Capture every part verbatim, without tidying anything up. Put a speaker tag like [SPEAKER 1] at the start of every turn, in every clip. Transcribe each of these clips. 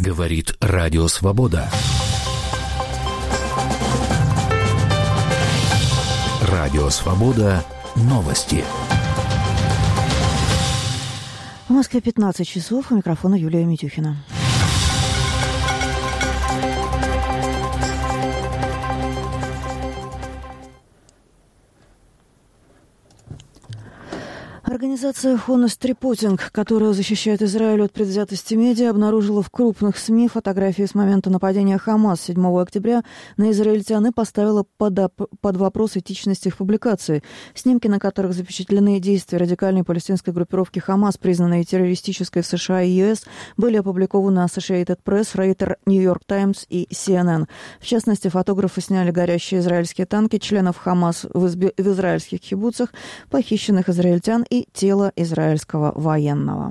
[SPEAKER 1] Говорит Радио Свобода. Радио Свобода. Новости.
[SPEAKER 2] В Москве пятнадцать часов. У микрофона Юлия Митюхина. Организация Honest Reporting, которая защищает Израиль от предвзятости медиа, обнаружила в крупных СМИ фотографии с момента нападения Хамас седьмого октября на израильтян и поставила под, под вопрос этичность их публикации. Снимки, на которых запечатлены действия радикальной палестинской группировки Хамас, признанной террористической в США и ЕС, были опубликованы на Associated Press, Reuters, New York Times и си эн эн. В частности, фотографы сняли горящие израильские танки членов Хамас в, изби- в израильских кибуцах, похищенных израильтян и тело израильского военного.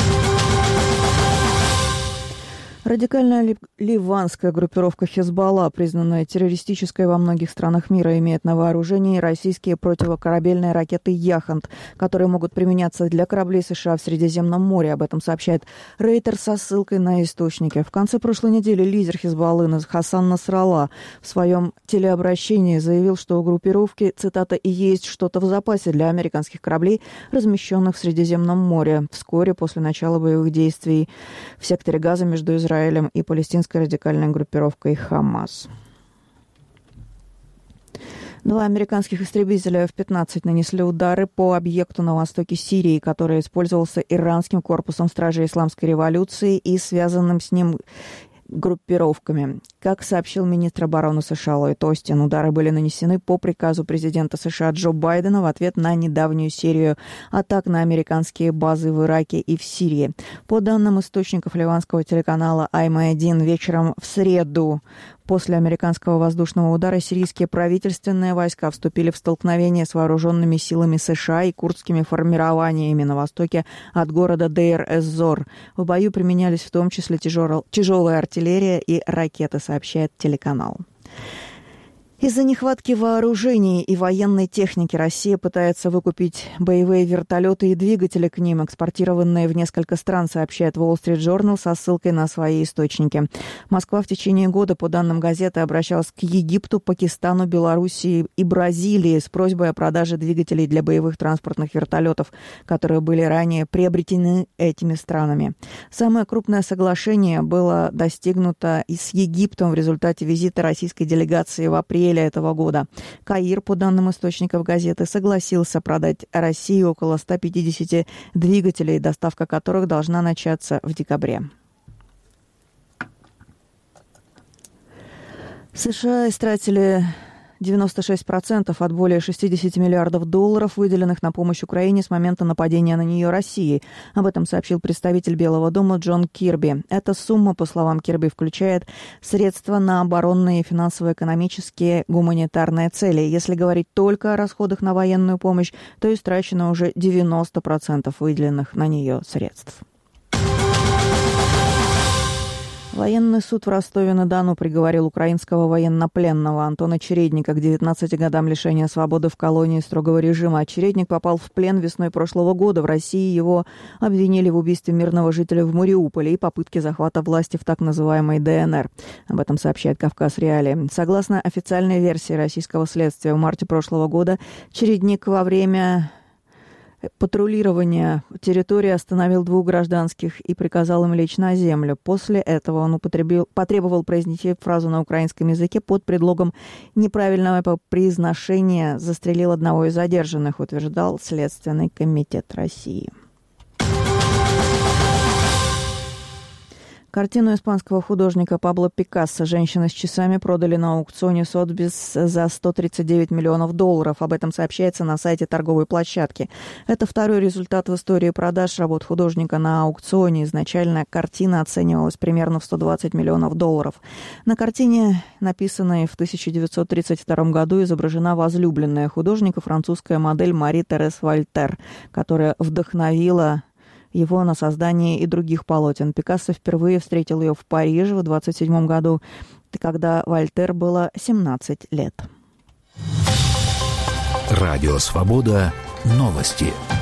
[SPEAKER 2] Радикальная ливанская группировка Хезболла, признанная террористической во многих странах мира, имеет на вооружении российские противокорабельные ракеты «Яхонт», которые могут применяться для кораблей США в Средиземном море. Об этом сообщает Reuters со ссылкой на источники. В конце прошлой недели лидер Хезболлы Хасан Насралла в своем телеобращении заявил, что у группировки, цитата, «и есть что-то в запасе для американских кораблей, размещенных в Средиземном море», вскоре после начала боевых действий в секторе Газа между Израилем и палестинской радикальной группировкой Хамас. Два американских истребителя эф пятнадцать нанесли удары по объекту на востоке Сирии, который использовался иранским корпусом стражей исламской революции и связанным с ним группировками. Как сообщил министр обороны США Ллойд Остин, удары были нанесены по приказу президента США Джо Байдена в ответ на недавнюю серию атак на американские базы в Ираке и в Сирии. По данным источников ливанского телеканала ай эм один, вечером в среду после американского воздушного удара сирийские правительственные войска вступили в столкновение с вооруженными силами США и курдскими формированиями на востоке от города Дейр-эз-Зор. В бою применялись в том числе тяжел... тяжелая артиллерия и ракеты, сообщает телеканал. Из-за нехватки вооружений и военной техники Россия пытается выкупить боевые вертолеты и двигатели к ним, экспортированные в несколько стран, сообщает Wall Street Journal со ссылкой на свои источники. Москва в течение года, по данным газеты, обращалась к Египту, Пакистану, Белоруссии и Бразилии с просьбой о продаже двигателей для боевых транспортных вертолетов, которые были ранее приобретены этими странами. Самое крупное соглашение было достигнуто и с Египтом в результате визита российской делегации в апреле этого года. Каир, по данным источников газеты, согласился продать России около ста пятидесяти двигателей, доставка которых должна начаться в декабре. США истратили девяносто шесть процентов от более шестидесяти миллиардов долларов, выделенных на помощь Украине с момента нападения на нее Россией. Об этом сообщил представитель Белого дома Джон Кирби. Эта сумма, по словам Кирби, включает средства на оборонные, финансово-экономические, гуманитарные цели. Если говорить только о расходах на военную помощь, то истрачено уже девяносто процентов выделенных на нее средств. Военный суд в Ростове-на-Дону приговорил украинского военнопленного Антона Чередника к девятнадцати годам лишения свободы в колонии строгого режима. Чередник попал в плен весной прошлого года. В России его обвинили в убийстве мирного жителя в Мариуполе и попытке захвата власти в так называемой дэ эн эр. Об этом сообщает «Кавказ Реалии». Согласно официальной версии российского следствия, в марте прошлого года Чередник во время патрулирования территории остановил двух гражданских и приказал им лечь на землю. После этого он употребил, потребовал произнести фразу на украинском языке под предлогом неправильного произношения, застрелил одного из задержанных, утверждал Следственный комитет России. Картину испанского художника Пабло Пикассо «Женщина с часами» продали на аукционе Сотбис за сто тридцать девять миллионов долларов. Об этом сообщается на сайте торговой площадки. Это второй результат в истории продаж работ художника на аукционе. Изначально картина оценивалась примерно в сто двадцать миллионов долларов. На картине, написанной в тысяча девятьсот тридцать втором году, изображена возлюбленная художника, французская модель Мари Терез Вольтер, которая вдохновила его на создание и других полотен. Пикассо впервые встретил ее в Париже в двадцать седьмом году, когда Вольтер было семнадцать лет.
[SPEAKER 1] Радио «Свобода». Новости.